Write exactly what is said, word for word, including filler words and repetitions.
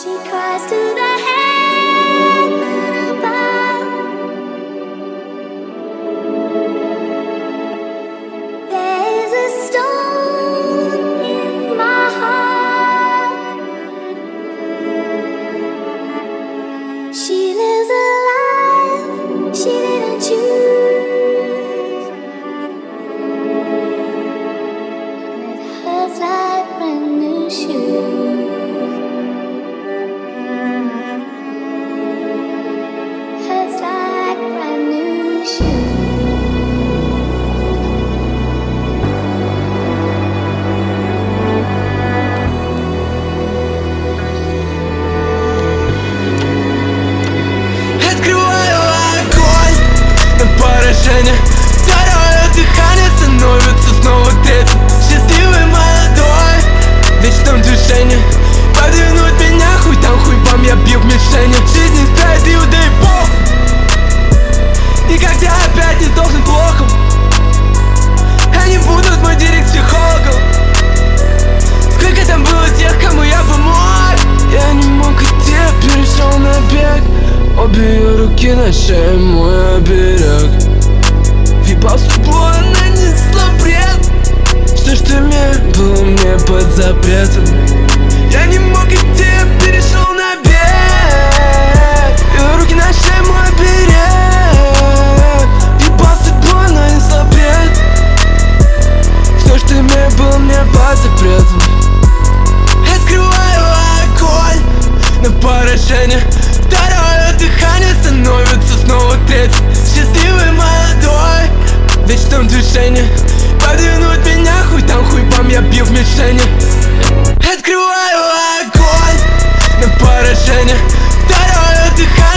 She cries to the heaven above. There's a stone in my heart. She lives a life she didn't choose. It hurts like brand new shoes. Второе дыхание становится снова третьим. Счастливый молодой, в вечном движении. Подвинуть меня, хуй там, хуй вам, я бью в мишени. Жизнь не спает, и удай бог. Никогда опять не сдохнуть плохо. Они будут мой директ психологом. Сколько там было тех, кому я помог. Я не мог идти, перешел на бег. Обе ее руки на шее, мой оберег. Въебал судьбу, она несла бред. Все, что имею, было мне под запретом. Я не мог идти, перешел на бег. Ее руки на шее, мой оберег. Въебал судьбу, она несла бред. Все, что имею, было мне под запретом. Открываю огонь на поражение. Второе дыхание становится снова третьим. Счастливый молодой, в вечном движении. Подвинуть меня, хуй там, хуй вам, я бью в мишени. Открываю огонь на поражение. Второе дыхание